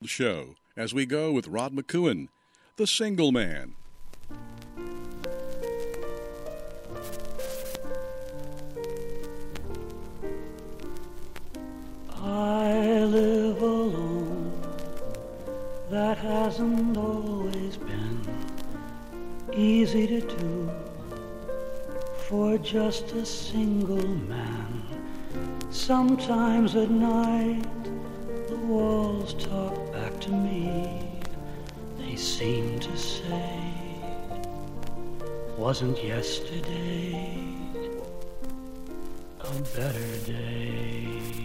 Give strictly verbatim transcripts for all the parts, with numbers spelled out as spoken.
Show as we go with Rod McCuen, The Single Man. I live alone, that hasn't always been easy to do for just a single man. Sometimes at night the walls talk back to me. They seem to say, wasn't yesterday a better day?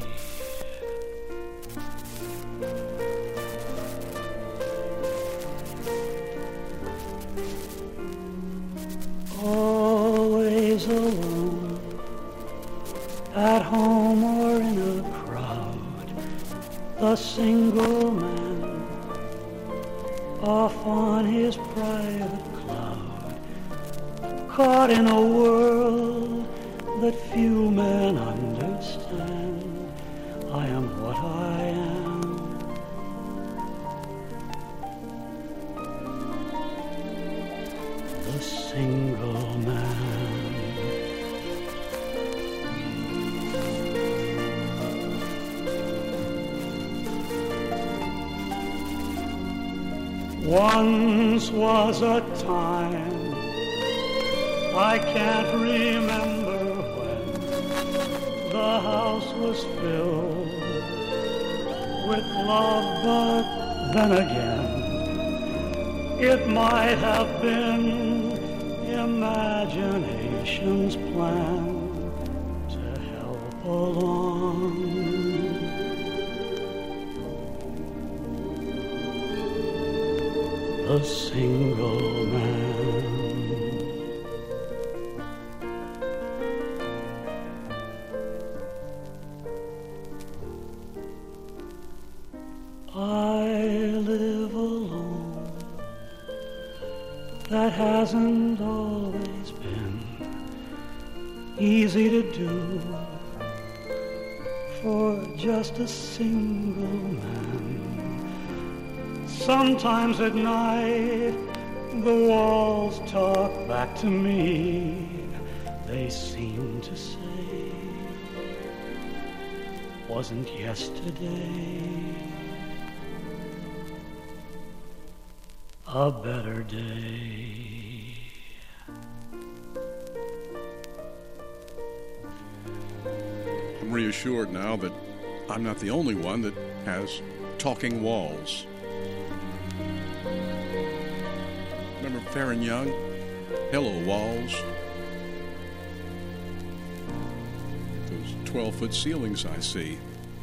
Always alone, at home or in a crowd, the single man, off on his private cloud, caught in a world that few men understand. I am what I am, the single man. Once was a time, I can't remember when, the house was filled with love, but then again, it might have been imagination's plan to help along the single man. I live alone, that hasn't always been easy to do for just a single man. Sometimes at night the walls talk back to me. They seem to say, wasn't yesterday a better day? I'm reassured now that I'm not the only one that has talking walls. Remember Farron Young? Hello, walls. Those twelve-foot ceilings I see.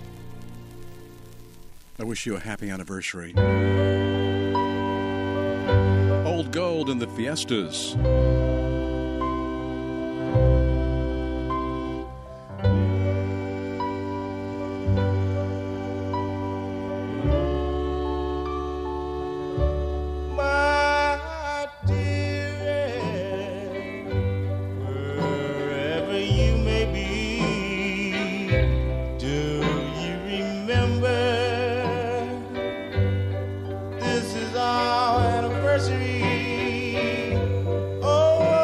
I wish you a happy anniversary. Old Gold in the Fiestas. Oh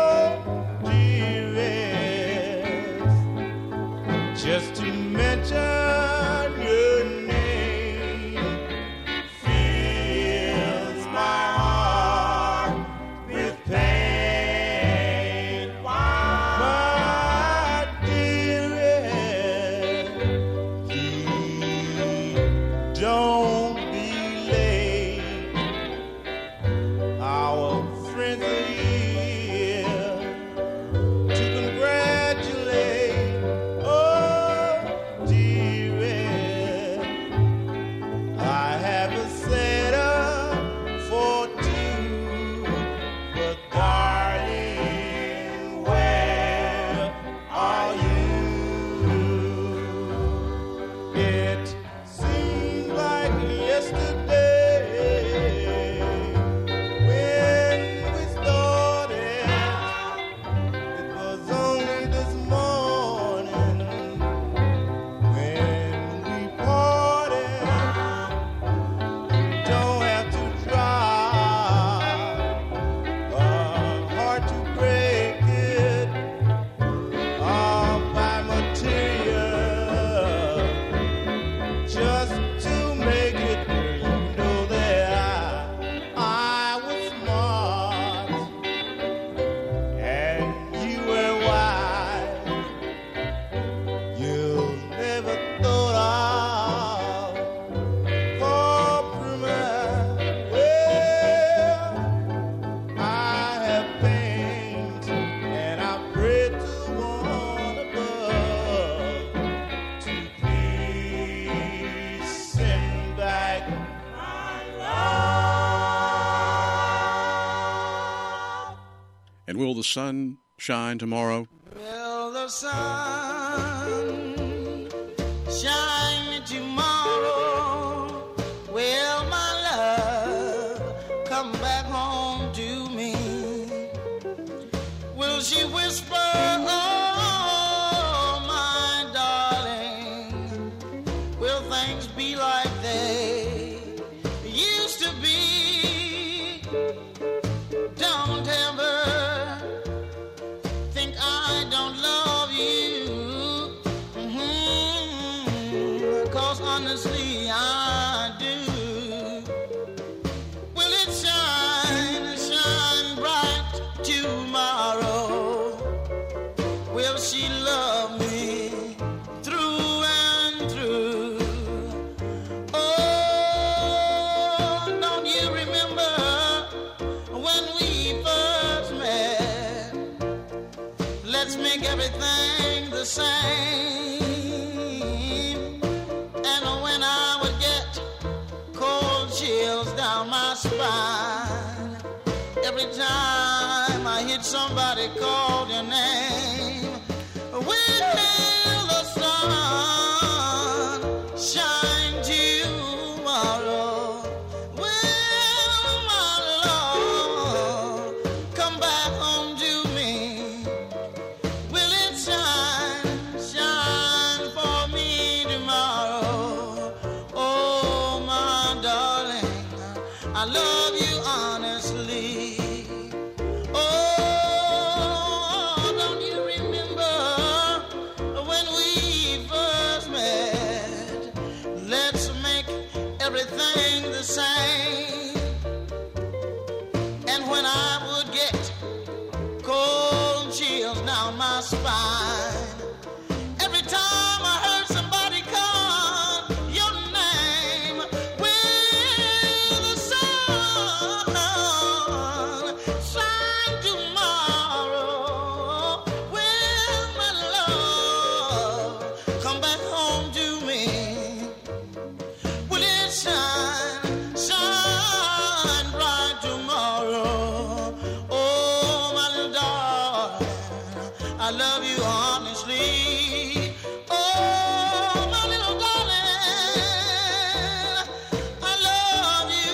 will the sun shine tomorrow? Will the sun shine tomorrow? Will my love come back home to me? Will she whisper, oh, my darling, will things be like they used to be? Don't ever think I don't love you, mm-hmm. 'Cause honestly I do. Will it shine, shine bright tomorrow? Will she love me through and through? Oh, don't you remember when we first met? Let's make everything the same. And when I would get cold chills down my spine, every time I heard somebody call your name, will the sun shine tomorrow? Will my love come back home to me? Will it shine, shine for me tomorrow? Oh, my darling, I love you honestly. Oh, don't you remember when we first met? Let's make everything the same. And when I would get cold chills down my spine, every time I heard somebody call your name, will the sun shine tomorrow? Will my love come back home to me? Will it shine, shine bright tomorrow? Oh, my little darling, I love you honestly. Oh, my little darling, I love you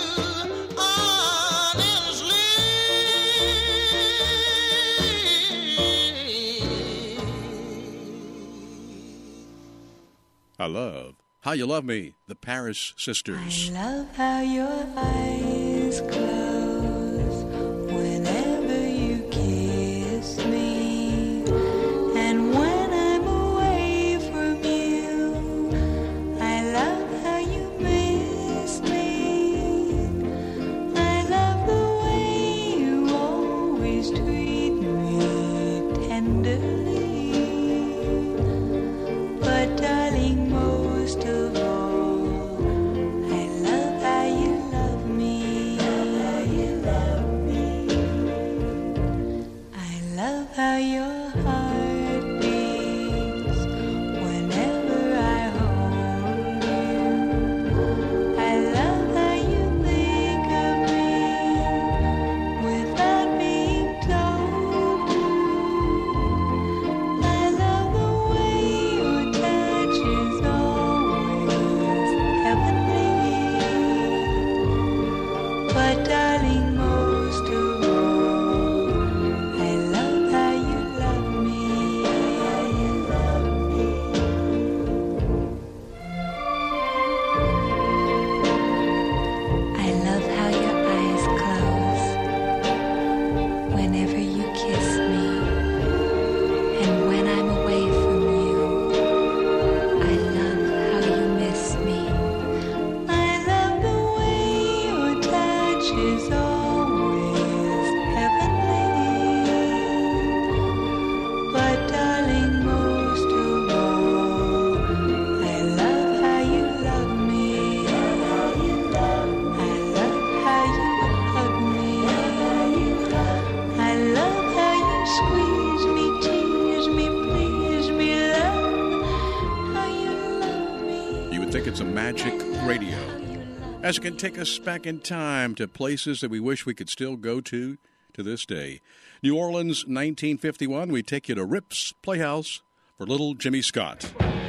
honestly. I love How You Love Me, the Paris Sisters. I love how your eyes close whenever you kiss me, and when I'm away from you, I love how you miss me. I love the way you always treat me tenderly, but darling, most of all, I love how you love me. How you love me. I love how your heart beats whenever I hold you. I love how you think of me without being told to. I love the way your touch is always heavenly, but darling, most of all, I love how you love me. How you love me. I love how your eyes close whenever you kiss me, and when I'm away from you, I love how you miss me. I love the way your touch is always heavenly, but darling, most of all, I love how you love me. How you love me. I love how you hug me. I love how you squeeze me, tease me, please me, love how you love me. You would think it's a magic radio, as it can take us back in time to places that we wish we could still go to to this day. New Orleans, nineteen fifty-one, we take you to Rips Playhouse for Little Jimmy Scott.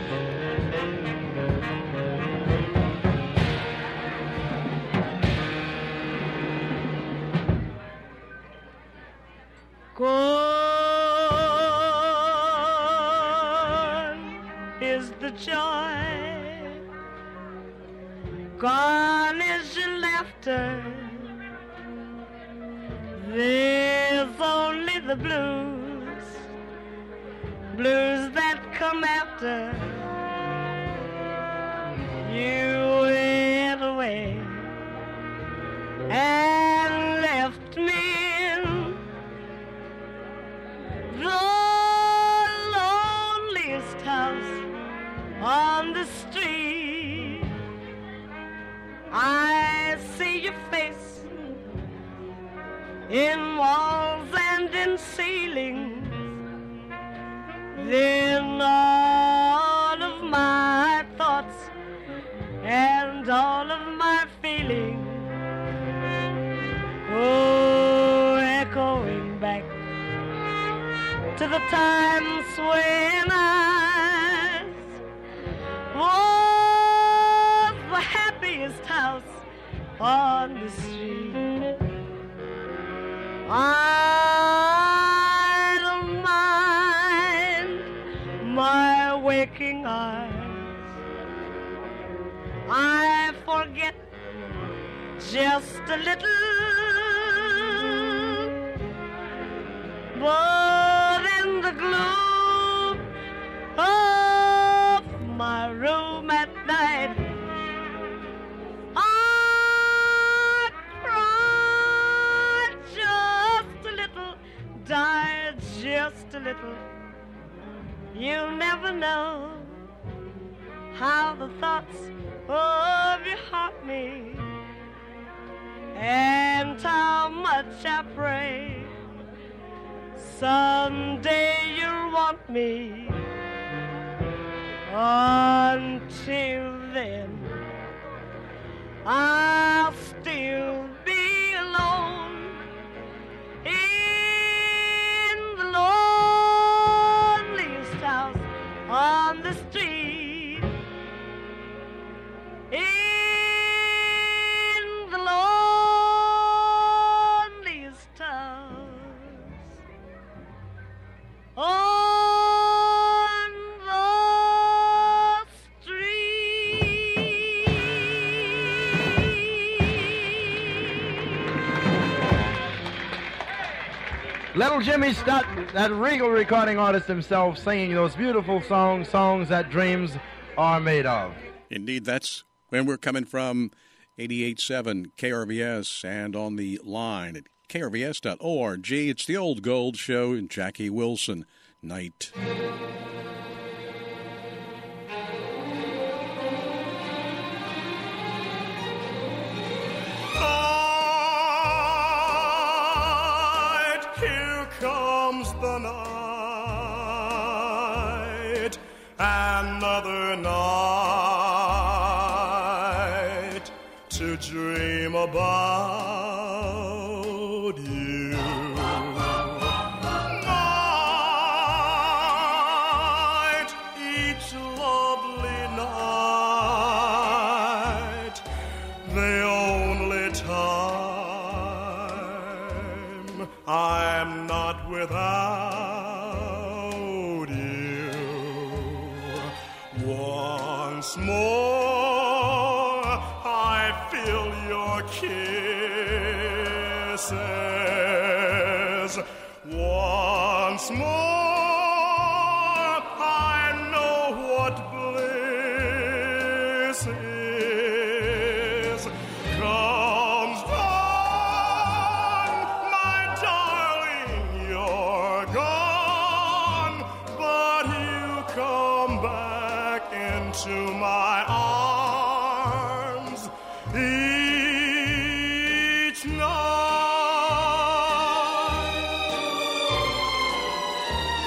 Gone is the joy, gone is your laughter. There's only the blues, blues that come after you went away and left me in the loneliest house on the street. I see your face in walls and in ceilings. Then all of my thoughts and all of my feelings go echoing back to the times when I was the happiest house on the street. I don't mind my waking hours. I forget just a little, but in the gloom of my room at night, I cried just a little, died just a little. You never know how the thoughts of you haunt me, and how much I pray someday you'll want me. Until then, I'll still be alone in the loneliest house on the street. In the loneliest house on the street. Little Jimmy Scott, that regal recording artist himself, singing those beautiful songs, songs that dreams are made of. Indeed, that's when we're coming from eighty-eight point seven K R V S and on the line at K R V S dot org. It's the Old Gold Show and Jackie Wilson Night. Night, here comes the night, another night to dream about you. Night, each lovely night, the only time I'm not without you. Once more I feel your kisses. Once more I know what bliss is. Comes on, my darling, you're gone, but you come back into my arms each night.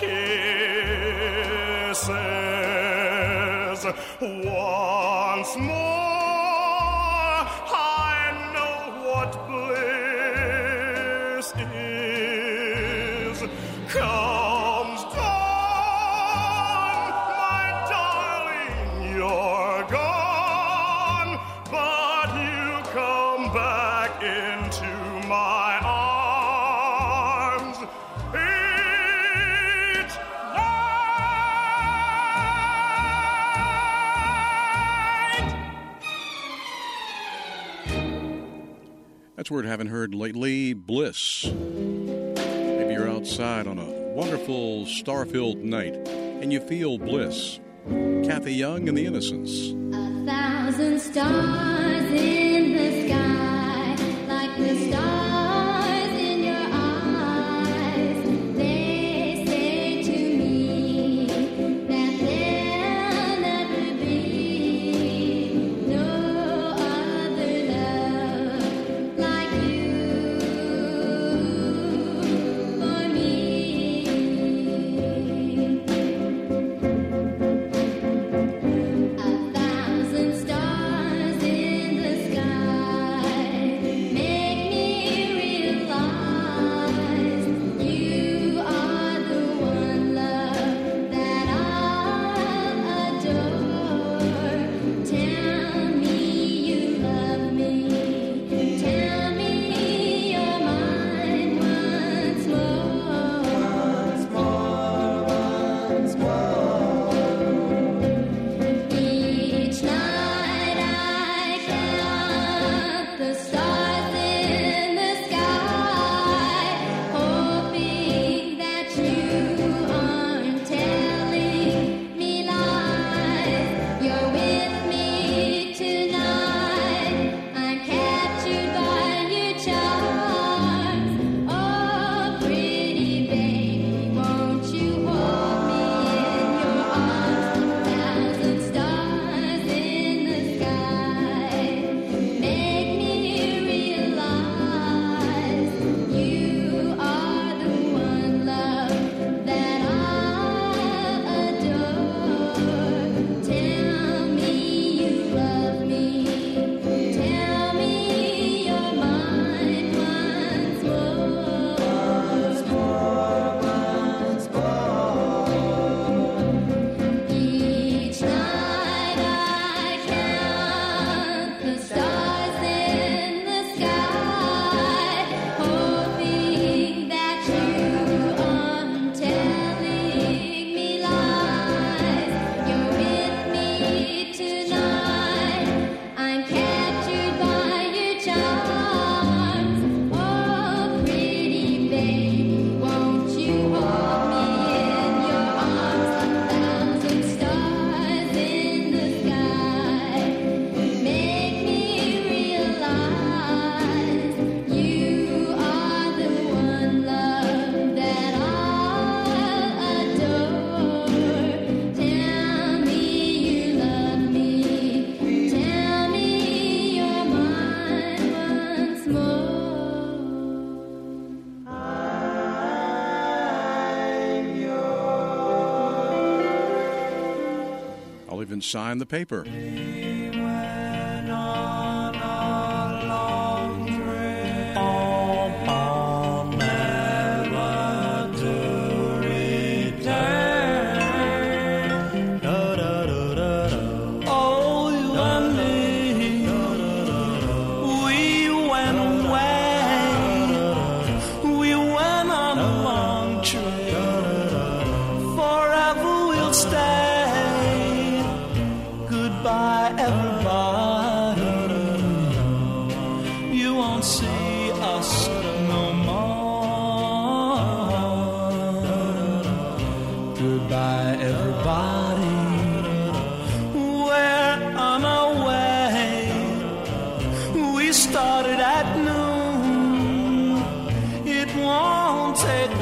kisses. Once more I know what bliss is. Comes dawn, my darling, you're gone, but you come back into my arms each night. That's a word I haven't heard lately, bliss. Maybe you're outside on a wonderful star-filled night and you feel bliss. Kathy Young and the Innocents. A thousand stars in the sky, like the stars in your eyes. They say to me that there'll never be no other love like you for me. A thousand stars in the sky make me realize you are the one love that I'll adore. Tell me you love me. Tell me you're mine once more. Once more, once more. Each night I count the stars in the sky, hoping that you aren't telling me lies. You're with me tonight. I'm captured by your charms. Oh, pretty baby, won't you hold me in your arms? Thousand stars in the sky make me realize you are the one love that I'll adore. Tell me you love me. Tell me you're mine once more. Once more, once more. Each night I count the stars in the sky, hoping that you aren't telling me lies. You're with me tonight. I'm captured by your charms. Oh, pretty baby, won't you hold me in your arms? A thousand stars in the sky make me realize you are the one love that I'll adore. Tell me you love me. Tell me you're mine once more. I'll even sign the paper. Oh, you and me, we went away. We went on a long trip. Forever we'll stay. Goodbye, everybody. You won't see us no more. Goodbye, everybody. We're on our way. We started at noon. It won't take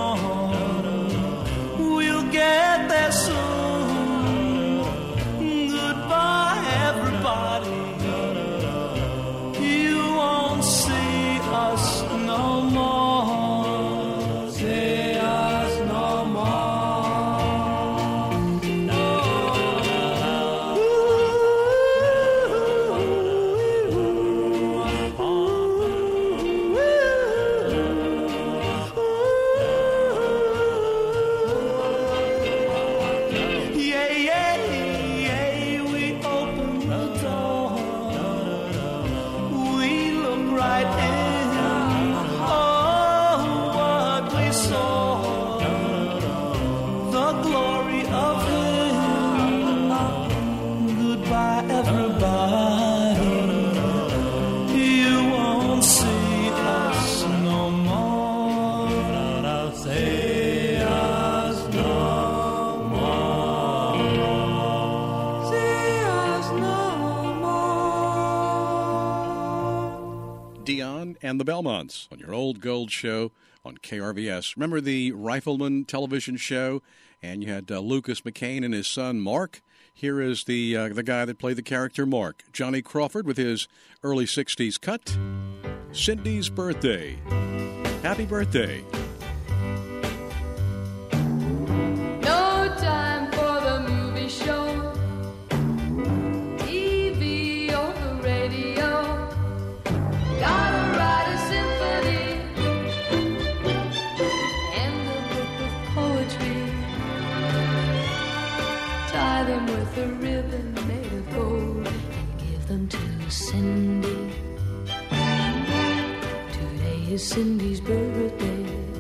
long. We'll get there soon. Goodbye, everybody. You won't see us no more. See us no more. of him. Goodbye, everybody. You won't see us no more. See us no more. See us no more. Dion and the Belmonts on your Old Gold show on K R V S. Remember the Rifleman television show? And you had uh, Lucas McCain and his son Mark. Here is the uh, the guy that played the character Mark, Johnny Crawford, with his early sixties cut, Cindy's Birthday. Happy birthday. No time for the movie show, T V or the radio. Gotta write a symphony and a book of poetry. Tie them with a ribbon made of gold and give them to Cindy. Today is Cindy's birthday.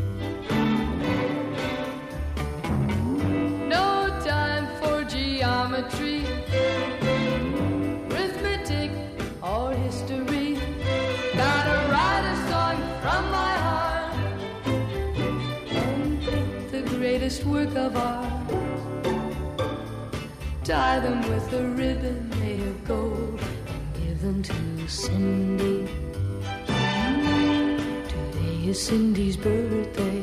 No time for geometry, arithmetic, or history. Gotta write a song from my heart and pick the greatest work of art. Tie them with a ribbon made of gold and give them to Cindy. Today is Cindy's birthday.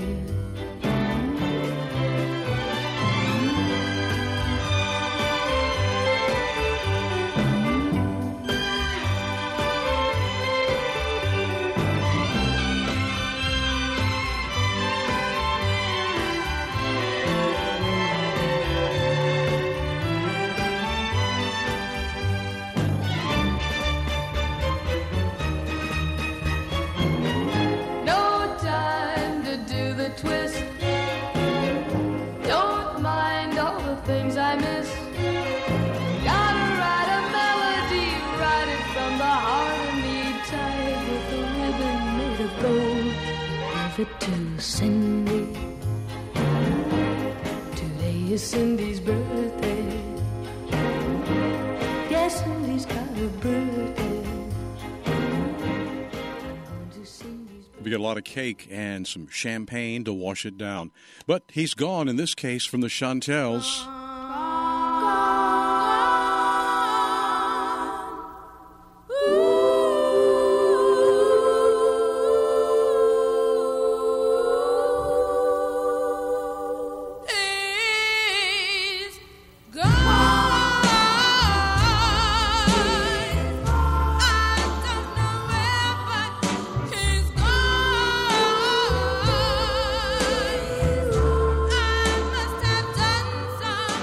No time to do the twist. Don't mind all the things I miss. Gotta write a melody, write it from the heart of me. Tie it with a ribbon made of gold. Give it to Cindy. Today is Cindy's birthday. Yes, Cindy's got a birthday. We got a lot of cake and some champagne to wash it down. But he's gone, in this case, from the Chantels. He's gone. I don't know where, but he's gone. I must have done some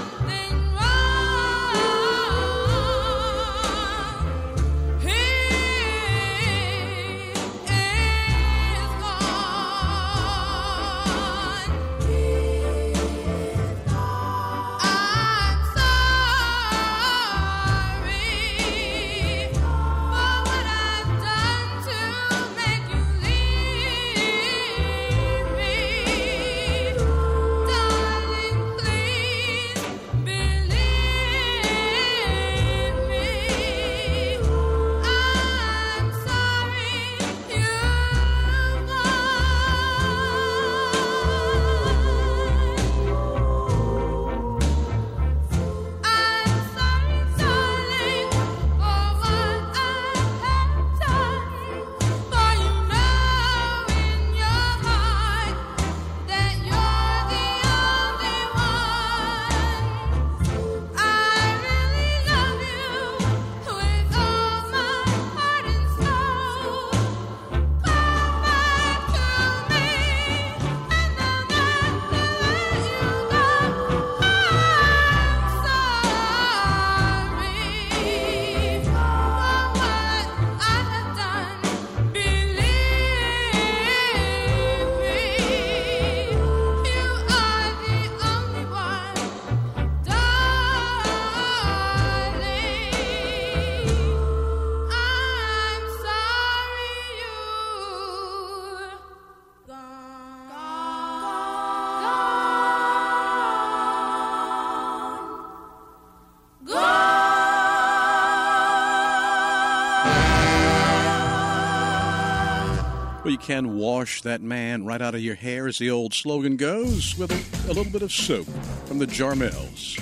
Well, you can wash that man right out of your hair, as the old slogan goes, with a, a little bit of soap from the Jarmels.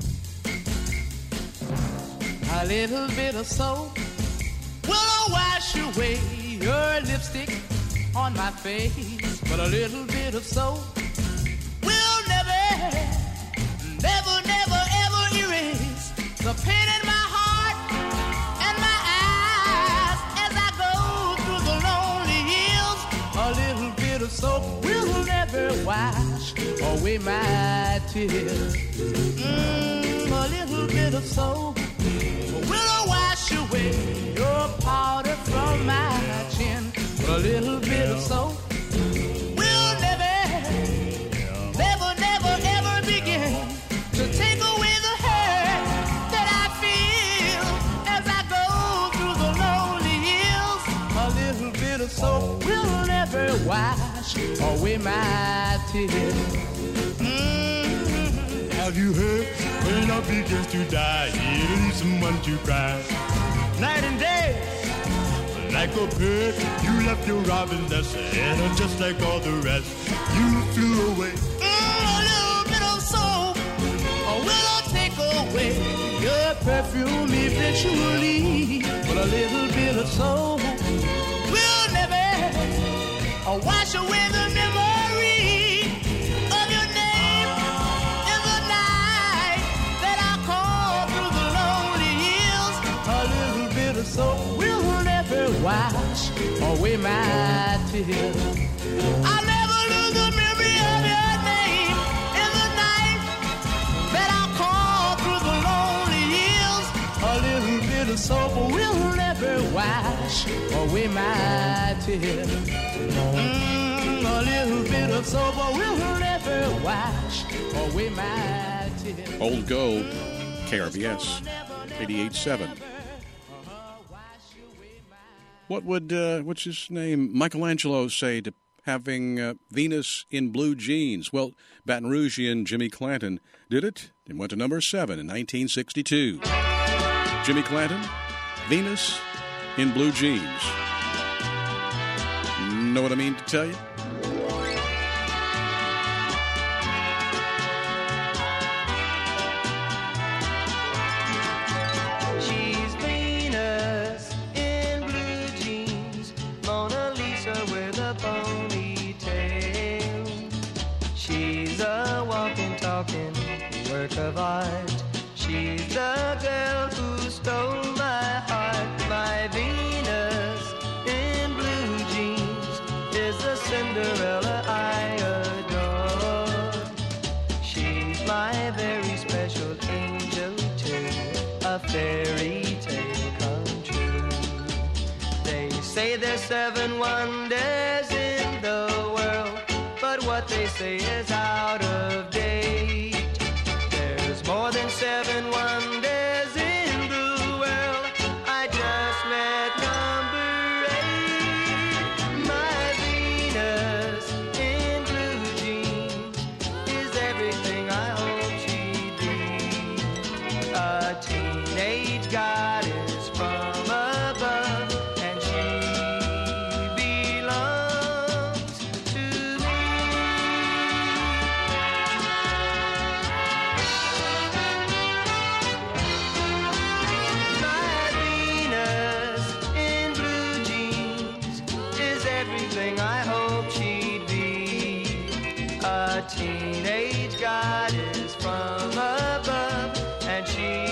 A little bit of soap will wash away your lipstick on my face. But a little bit of soap will never, never, never, ever erase the pain in my heart and my eyes as I go through the lonely hills. A little bit of soap will never wash away my tears. Mm, a little bit of soap will wash away your powder from my chin. A little bit of soap will never, never, never, ever begin to take away the hurt that I feel as I go through the lonely hills. A little bit of soap will never wash away my tears. Mm-hmm. Have you heard? When love begins to die, it leaves someone to cry. Night and day, like a bird, you left your robin nest, and just like all the rest, you flew away. Mm, a little bit of soap will take away your perfume eventually. But a little bit of soap will never uh, wash away the memory of your name in the night that I call through the lonely hills. A little bit of soap will never wash away my tears. I'll never lose the memory of your name in the night that I call through the lonely hills. A little bit of soap will never wash away my tears. Mm, a little bit of soap will never wash away my tears. Old Gold, K R V S, eighty-eight point seven. What would, uh, what's his name, Michelangelo say to having uh, Venus in Blue Jeans? Well, Baton Rougean Jimmy Clanton did it and went to number seven in nineteen sixty-two. Jimmy Clanton, Venus in Blue Jeans. Know what I mean to tell you? She's Venus in blue jeans, Mona Lisa with a ponytail. She's a walking, talking work of art. She's the girl who stole my heart. My Venus in blue jeans is the Cinderella I adore. She's my very special angel too, a fairy tale come true. They say there's seven wonders in the world, but what they say is out of date. There's more than seven wonders in the world. I just met number eight. My Venus in blue jeans is everything I hope she'd be. A teenage goddess from above, and she belongs to me. My Venus in blue jeans is everything I hope she'd be. A teenage goddess from above, and she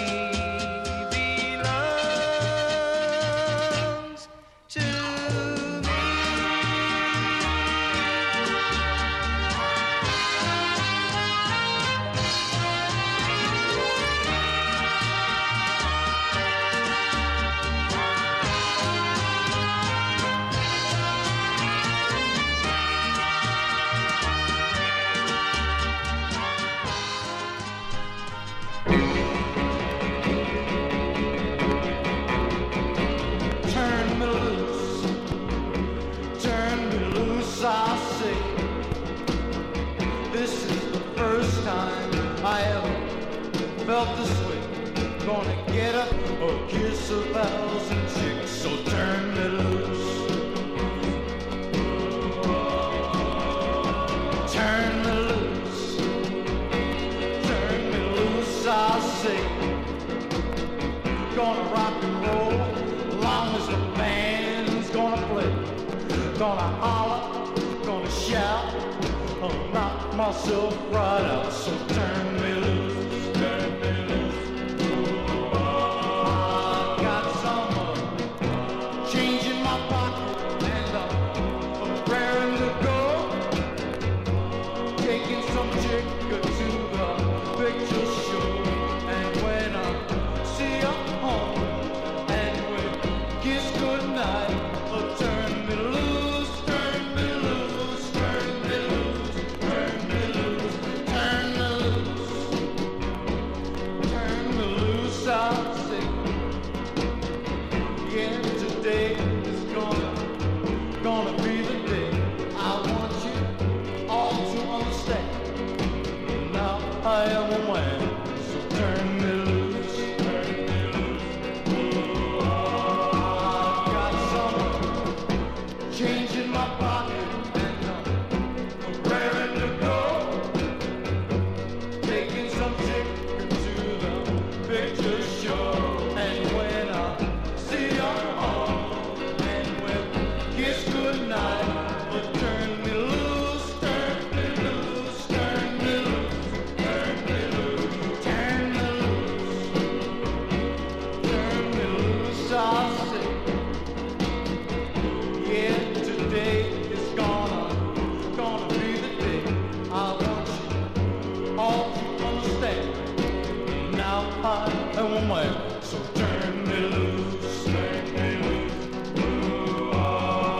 belongs to me. Turn me loose, turn me loose, I say. This is the first time I ever felt this way. Gonna get up or kiss a thousand chicks, so turn me loose. I'll sing. Gonna rock and roll long as the band's gonna play. Gonna holler, gonna shout, gonna knock myself right out. So turn me loose, turn me loose. I got some uh, change in my pocket and uh, I'm raring to go. Taking some chick to the picture show. And when I see you home and we kiss goodnight, oh, turn me loose, turn me loose, turn me loose, turn me loose, turn me loose, turn me loose, I'll sing. Yeah, today is gonna, gonna be the day. I want you all to understand. Now I am a man, so turn me loose, turn me loose. I've got some change in my pocket and I'm raring to go. Taking some chick to the picture show. And when I see you home and we'll kiss goodnight, but turn me loose, turn me loose, turn me loose, turn me loose, turn me loose, turn me loose, I'll say. Yeah, today is gonna, gonna be the day. I want you all to understand. Now I am a man, so turn me loose, turn me loose. Ooh, ah.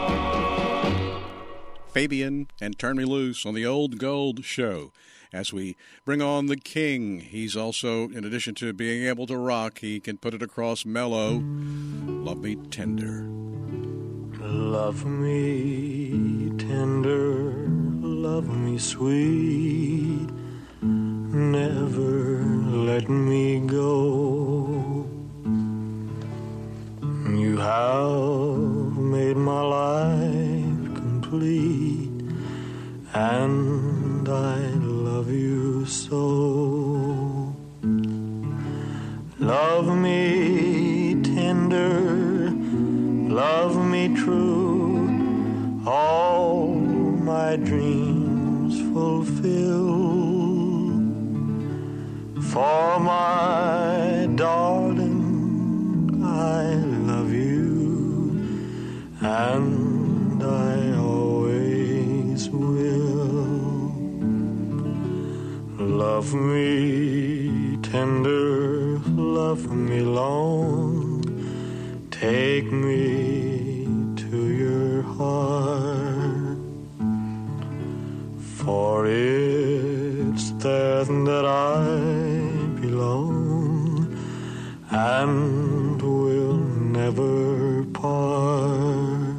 Fabian and Turn Me Loose on the Old Gold Show. As we bring on the King, he's also, in addition to being able to rock, he can put it across mellow. Love Me Tender. Love me tender, love me sweet, never let me go. You have made my life complete, and I love you so. Love me tender, love me true, all my dreams fulfill. For my darling, I love you, and I always will. Love me tender, love me long, take me to your heart, for it's there that I belong and will never part.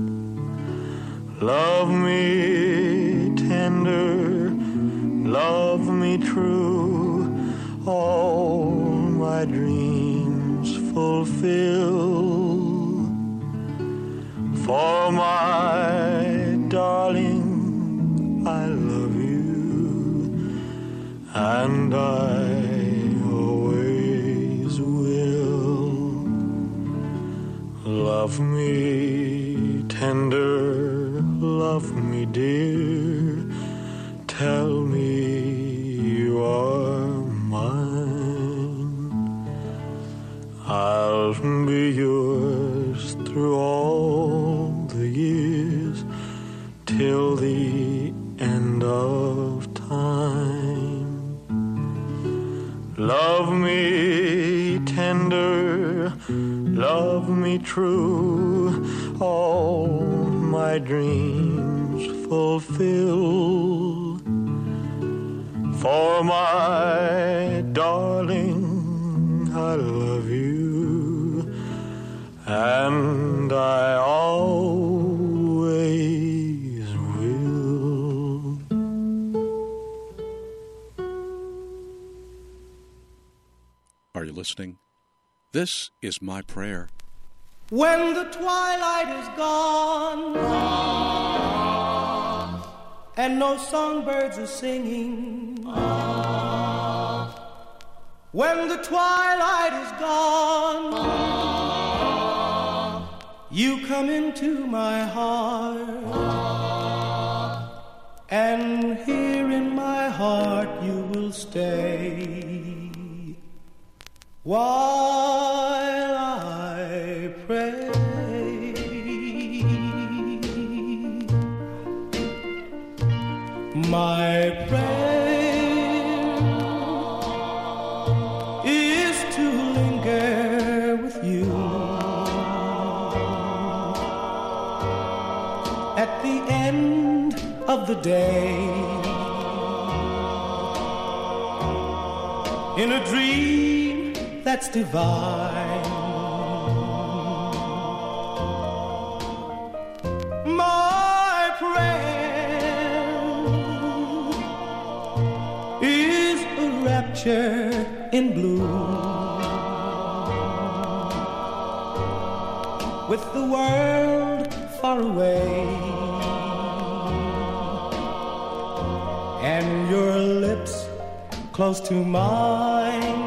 Love me tender, love me true, all my dreams fulfill. For my darling, I love you, and I always will. Love me tender, love me dear, tell me you are mine. I'll be yours through all the years, till the end of time. Love me tender, love me true, all my dreams fulfill. For my darling, I love you, and I always will. Are you listening? This is my prayer. When the twilight is gone, and no songbirds are singing, When the twilight is gone, you come into my heart, and here in my heart you will stay while I pray. My prayer is to linger with you at the end of the day, in a dream that's divine. My prayer is a rapture in blue, with the world far away and your lips close to mine.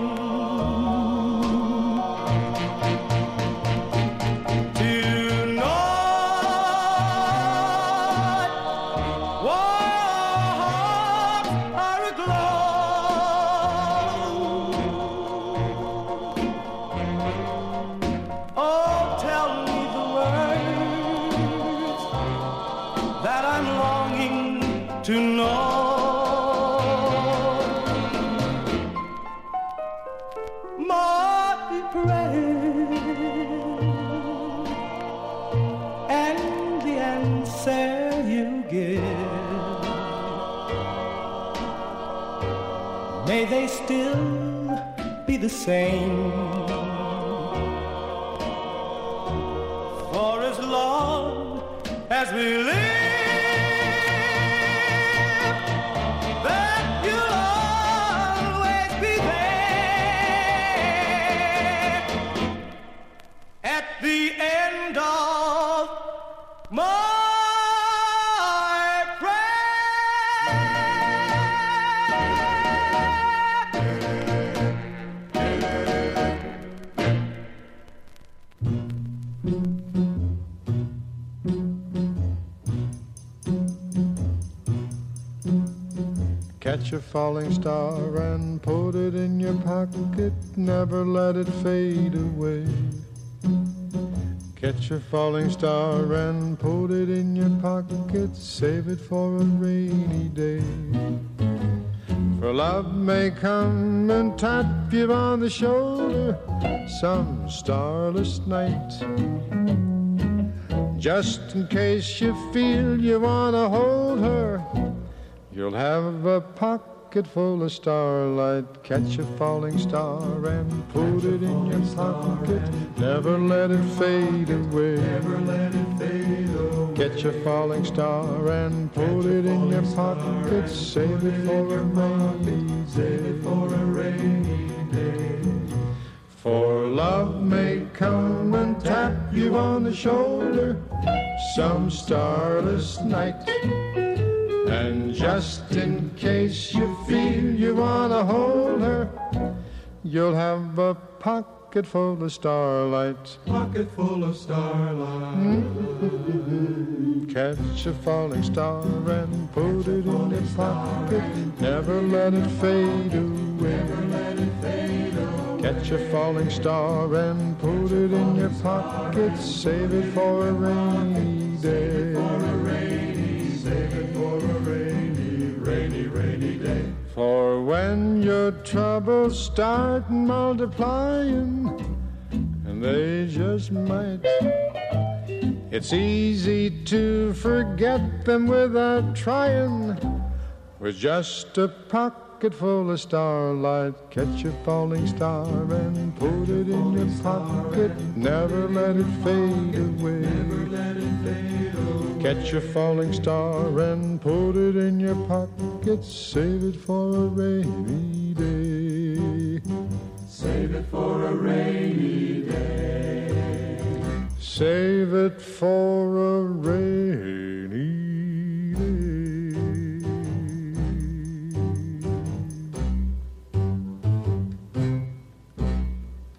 To know my prayer and the answer you give, may they still be the same for as long as we live. The end of my Catch a falling star and put it in your pocket, never let it fade away. Catch a falling star and put it in your pocket, save it for a rainy day. For love may come and tap you on the shoulder some starless night, just in case you feel you want to hold her. You'll have a pocket full of starlight. Catch a falling star and put it in your pocket, never let it fade away. Never let it fade away. Catch a falling star and put it in your pocket, save it for a rainy day. Save it for a rainy day. For love may come and tap you on the shoulder some starless night, and just in case you feel you want to hold her, you'll have a pocket full of starlight. Pocket full of starlight. Mm-hmm. Catch a falling star and put it in your pocket, never let it fade away. Never let it fade away. Catch a falling star and put it in your pocket, save it for a rainy day. Save it for a rainy, rainy, rainy day. For when your troubles start multiplying, and they just might, it's easy to forget them without trying. With just a pocket full of starlight, catch a falling star and put it in your pocket, never let it fade away. Never let it fade away. Catch a falling star and put it in your pocket, save it for a rainy day. Save it for a rainy day. Save it for a rainy day.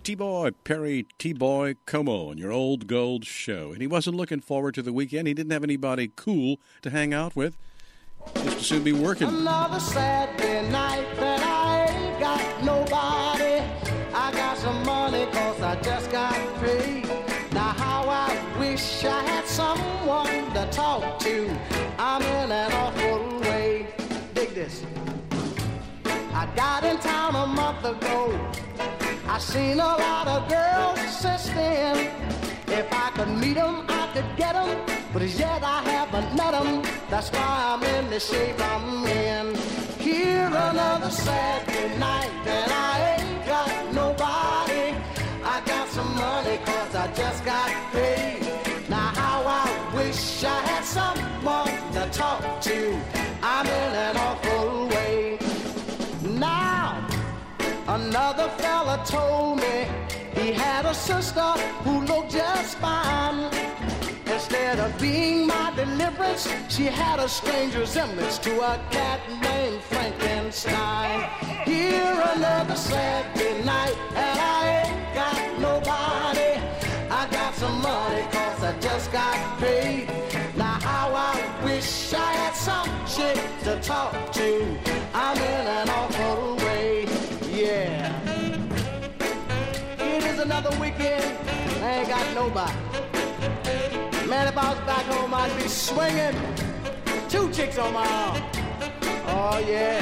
T-Boy, Perry T-Boy Como on your Old Gold Show. And he wasn't looking forward to the weekend. He didn't have anybody cool to hang out with. Just to soon be working. Another Saturday night that I ain't got nobody. I got some money cause I just got paid. Now how I wish I had someone to talk to. I'm in an awful way. Dig this. I got in town a month ago. I seen a lot of girls since then. If I could meet them, I could get them. But as yet I haven't met them. That's why I'm in the shape I'm in. Here another Saturday night that I ain't got nobody. I got some money cause I just got paid. Now how I wish I had someone to talk to. I'm in an awful way. Now another fella told me he had a sister who looked just fine. Instead of being my deliverance, she had a strange resemblance to a cat named Frankenstein. Here another Saturday night, and I ain't got nobody. I got some money cause I just got paid. Now how I wish I had some chick to talk to. I'm in an awful way, yeah. It is another weekend, I ain't got nobody. Man, if I was back home, I'd be swinging. Two chicks on my arm. Oh, yeah.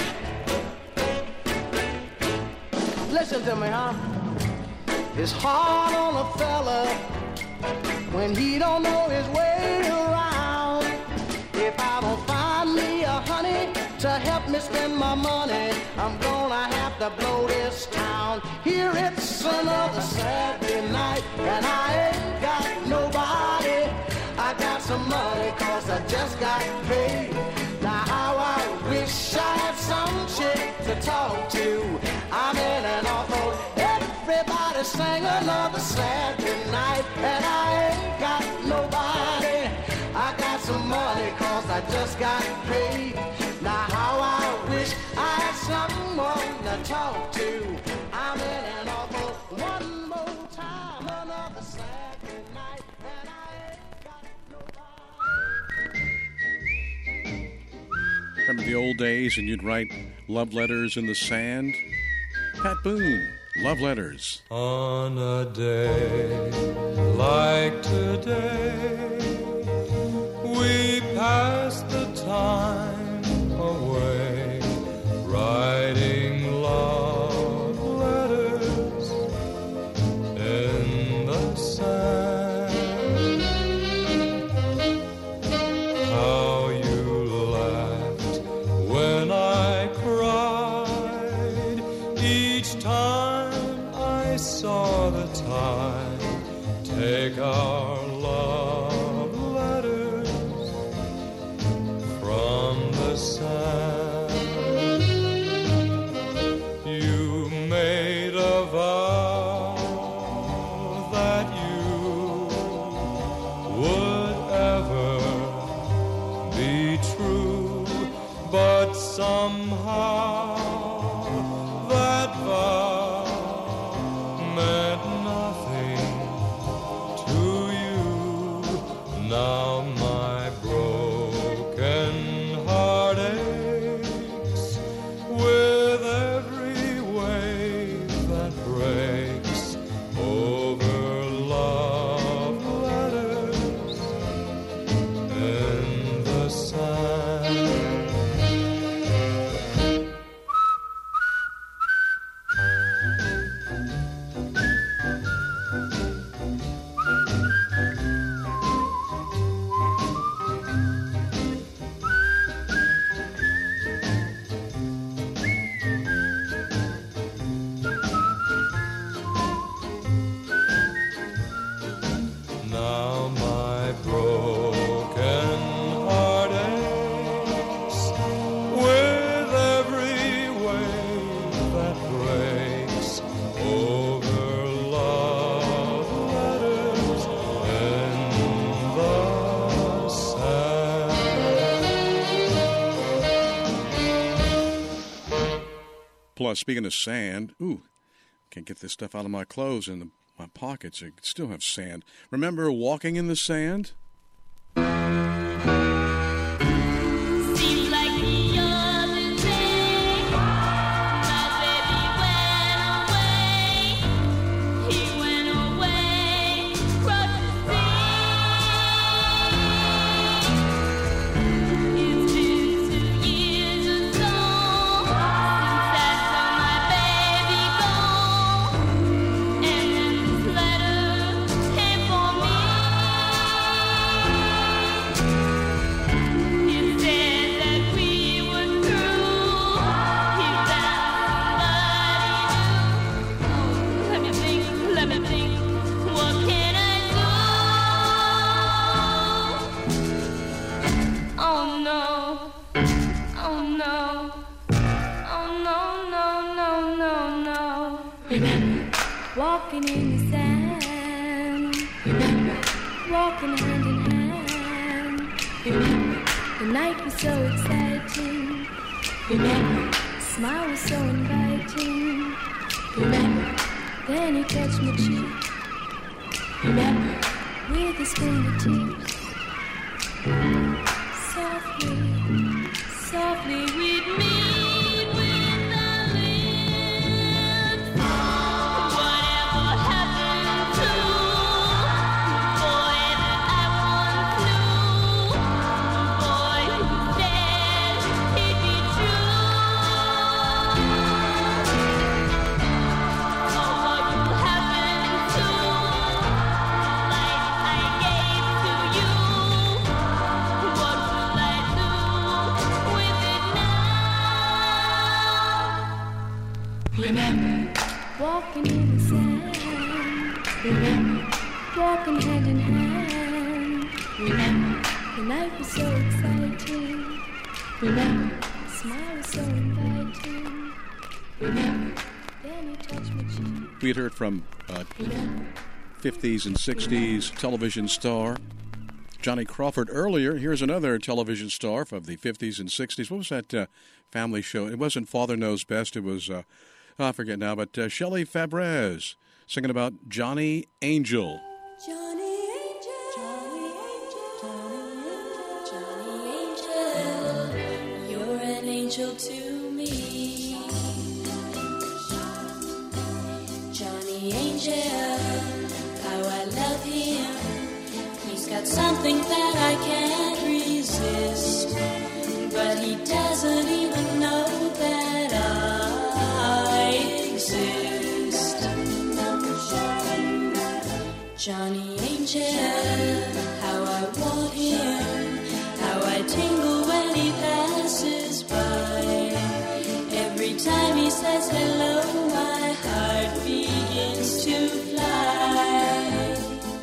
Listen to me, huh? It's hard on a fella when he don't know his way around. If I don't find me a honey to help me spend my money, I'm gonna have to blow this town. Here it's another Saturday night, and I ain't got nobody. I got some money cause I just got paid. Now how I wish I had some chick to talk to. I'm in an awful. Everybody sang another Saturday night, and I ain't got nobody. I got some money cause I just got paid. Now how I wish I had someone to talk to. I'm in an awful. One more time, another Saturday night, and I ain't got nobody. Remember the old days and you'd write love letters in the sand? Pat Boone, Love Letters. On a day like today, we pass the time away, writing love letters in the sand. How you laughed when I cried each time I saw the tide take our love letters from the sand. You made a vow that you would ever be true, but somehow that vow meant nothing to you. Now my broken heart aches with every wave that breaks over love letters in the sand. Now my broken heart aches with every wave that breaks over love letters in the sand. Plus, speaking of sand, ooh, Can't get this stuff out of my clothes and the, my pockets. I still have sand. Remember Walking in the Sand? Seems like the other day, my baby went away. He went away across the sea. It's been two years or so since I saw my baby go, and then this letter came for me. It said that we were through. He found somebody new. Let me think, let me think. What can I do? Oh no, oh no, oh no, no, no, no, no. Remember, walking in the sand. Remember, walking hand in hand. Remember, the night was so exciting. Remember, the smile was so inviting. Remember, then he touched my cheek. Remember, with his fingertips. Softly, softly we'd meet with our lips. Whatever happened to the boy that I once knew? The boy who said he'd be true. Oh, what will happen to the light I gave to you? What will I do with it now? Remember, walking in the sand. Remember, walking hand in hand. Remember, the night was so exciting. Remember, the smile was so inviting. Remember, then he touched my cheek. We had heard from uh, fifties and sixties television star Johnny Crawford earlier. Here's another television star from the fifties and sixties. What was that uh, family show? It wasn't Father Knows Best. It was, uh, oh, I forget now, but uh, Shelley Fabrez singing about Johnny Angel. Johnny Angel, Johnny Angel, Johnny Angel, you're an angel to me. Johnny Angel, how I love him. He's got something that I can't resist, but he doesn't even know that I exist. Johnny Angel, how I want him, how I tingle when he passes by. Every time he says hello, my heart begins to fly.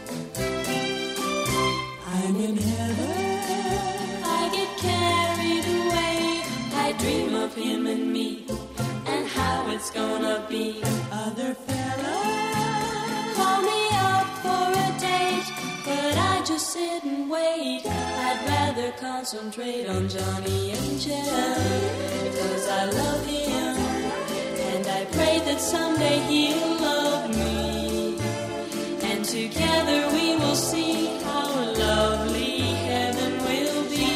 I'm in heaven, I get carried away. I dream of him and me, and how it's gonna be. Other fellas call me up for a date, but I just sit and wait. I'd rather concentrate on Johnny Angel, because I love him, and I pray that someday he'll love me, and together we will see how lovely heaven will be.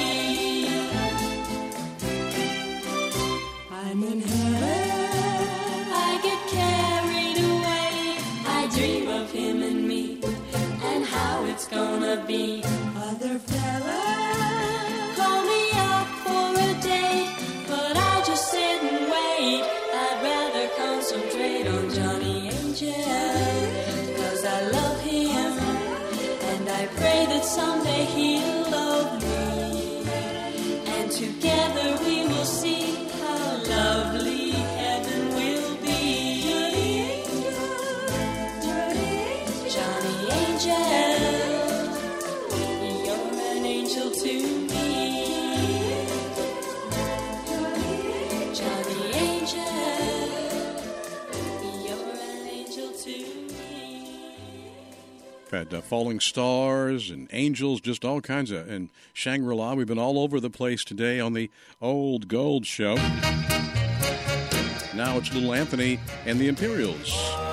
I'm in heaven, I get carried away. I dream of him and me, and how it's gonna be. Other fellas call me up for a date, but I just sit and wait. I'd rather concentrate on Johnny Angel, because I love him, and I pray that someday he'll love me, and together we will see how lovely heaven will be. Johnny Angel, you're an angel to me. Johnny Angel, you're an angel to me. Had uh, falling stars and angels, just all kinds of, and Shangri-La. We've been all over the place today on the Old Gold Show. Now it's Little Anthony and the Imperials.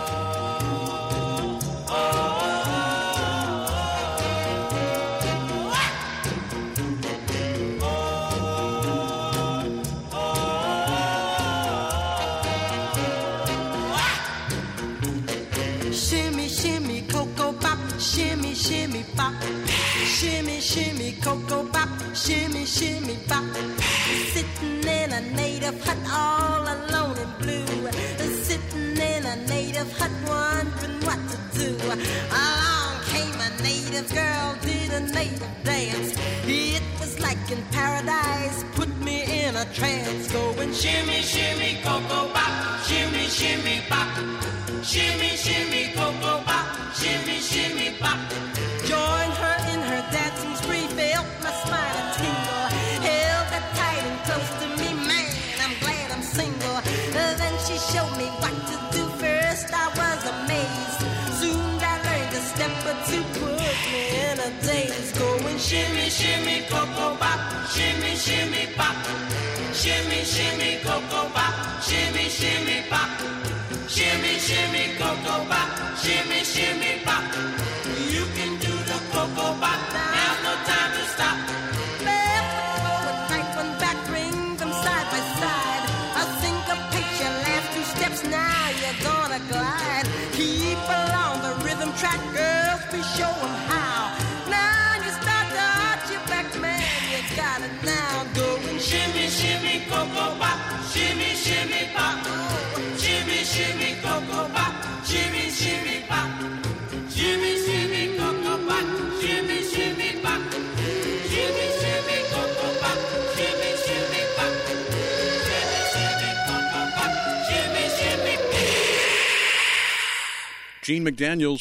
shimmy, shimmy, cocoa bop, shimmy, shimmy, bop. Sitting in a native hut all alone and blue. Sitting in a native hut wondering what to do. Along came a native girl, did a native dance. It was like in paradise, put me in a trance. Going shimmy, shimmy, cocoa bop, shimmy, shimmy, bop. Shimmy, shimmy, cocoa bop, shimmy, shimmy, bop. Joined her in her dancing spree, felt my spine a tingle. Held her tight and close to me, man, I'm glad I'm single. Uh, then she showed me what to do. First I was amazed. Soon I learned a step or two, put me in a daze. Going shimmy, shimmy, cocoa bop, shimmy, shimmy, bop. Shimmy, shimmy, cocoa bop, shimmy, shimmy, bop. Shimmy, shimmy, cocoa bop, shimmy, shimmy, bop. You can do the cocoa bop, now's no time to stop. Left foot forward, right one back, ring them side by side. I'll syncopate your last two steps, now you're gonna glide. Keep along the rhythm track, girls, we show them how. Now you start to arch your back, man, you got it now. Going shimmy, shimmy, cocoa bop, shimmy, shimmy, bop. Shimmy, shimmy, cocoa bop, shimmy, shimmy, bop. Shimmy, shimmy, cocoa bop, shimmy, shimmy, bop. Shimmy, shimmy, cocoa bop, shimmy, shimmy, bop. Shimmy, shimmy, cocoa bop, shimmy, shimmy, bop. Gene McDaniels.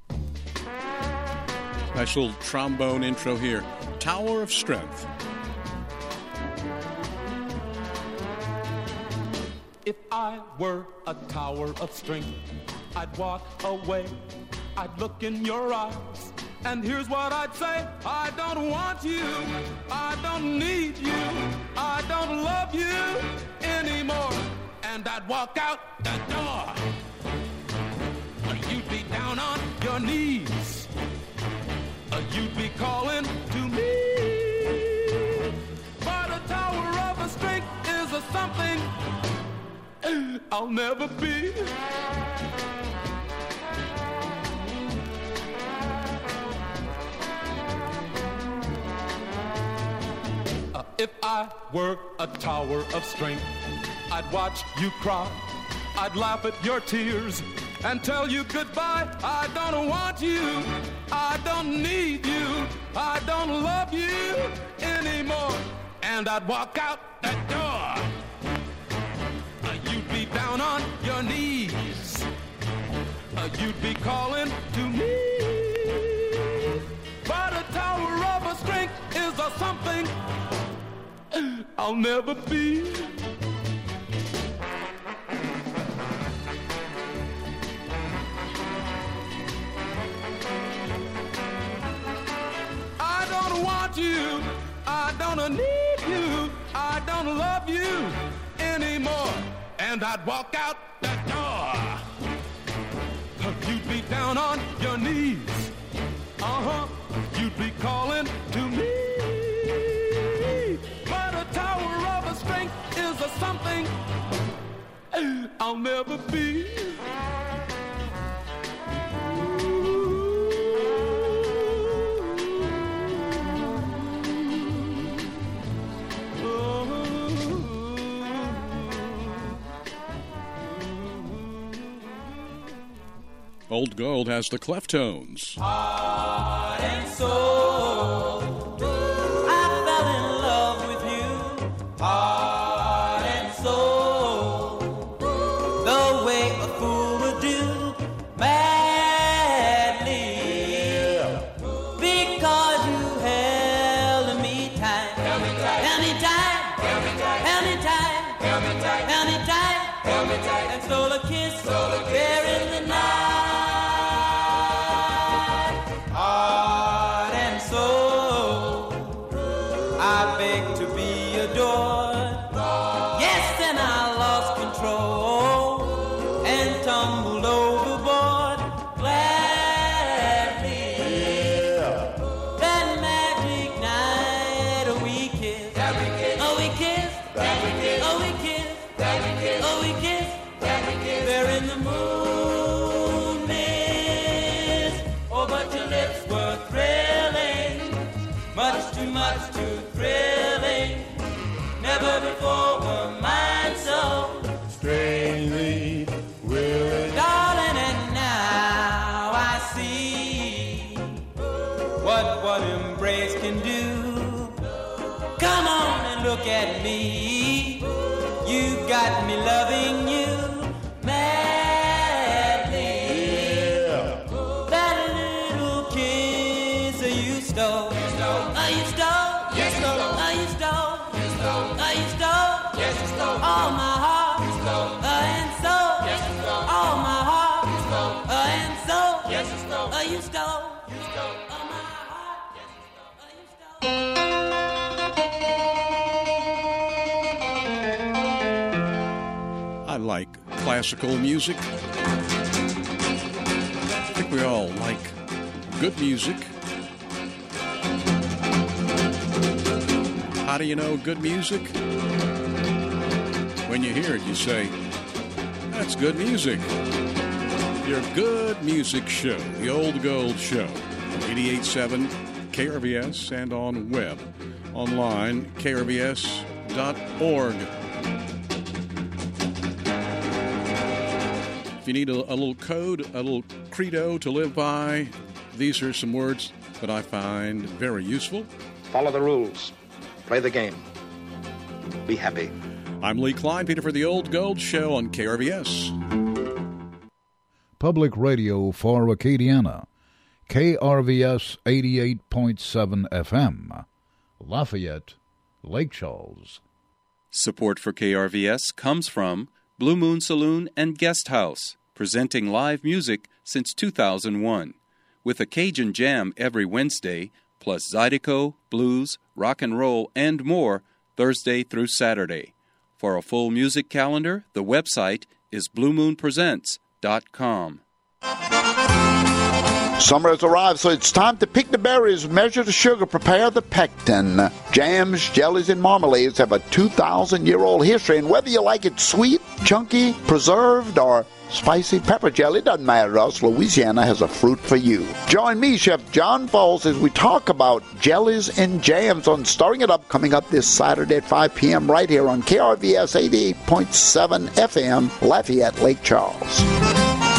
Nice little trombone intro here. Tower of Strength. If I were a tower of strength, I'd walk away, I'd look in your eyes, and here's what I'd say. I don't want you, I don't need you, I don't love you anymore. And I'd walk out the door. You'd be down on your knees, you'd be calling to me. But a tower of a strength is a something I'll never be. Uh, if I were a tower of strength, I'd watch you cry, I'd laugh at your tears and tell you goodbye. I don't want you, I don't need you, I don't love you anymore. And I'd walk out that door. You'd be down on your knees, uh, you'd be calling to me. But a tower of a strength is a something I'll never be. I don't want you, I don't need you, I don't love you anymore. And I'd walk out that door. You'd be down on your knees. Uh-huh. You'd be calling to me. But a tower of a strength is a something I'll never be. Old Gold has the Cleftones. Heart and soul, I fell in love with you. Heart and soul, the way a fool would do, madly, because you held me tight. Held me tight. Held me tight. Held me tight. Held me tight. Held me tight. Held me tight. Held me tight. And stole a kiss. Stole a kiss. There in the night. Heart and soul. got me loving you madly. Yeah. That little kiss you stole. You stole. Oh, you stole. Yes, you stole. Oh, you stole. You stole. Oh, you stole. Yes, you stole. All my heart. You stole. Oh, and soul. Yes, you stole. All my heart. You stole. Oh, and soul. Yes, you stole. Oh, you stole. You stole. All my heart. Yes, you stole. Oh, you stole. I like classical music. I think we all like good music. How do you know good music? When you hear it, you say, that's good music. Your Good Music Show, the Old Gold Show, eighty-eight point seven K R V S and on web, online, K R V S dot org. If you need a, a little code, a little credo to live by, these are some words that I find very useful. Follow the rules. Play the game. Be happy. I'm Lee Kleinpeter for the Old Gold Show on K R V S. Public radio for Acadiana. K R V S eighty-eight point seven F M. Lafayette, Lake Charles. Support for K R V S comes from Blue Moon Saloon and Guest House, presenting live music since two thousand one. With a Cajun Jam every Wednesday, plus Zydeco, blues, rock and roll, and more Thursday through Saturday. For a full music calendar, the website is blue moon presents dot com. Summer has arrived, so it's time to pick the berries, measure the sugar, prepare the pectin. Jams, jellies, and marmalades have a two thousand year old history, and whether you like it sweet, chunky, preserved, or spicy pepper jelly, doesn't matter to us. Louisiana has a fruit for you. Join me, Chef John Falls, as we talk about jellies and jams on Stirring It Up, coming up this Saturday at five p.m. right here on K R V S eighty-eight point seven F M, Lafayette, Lake Charles.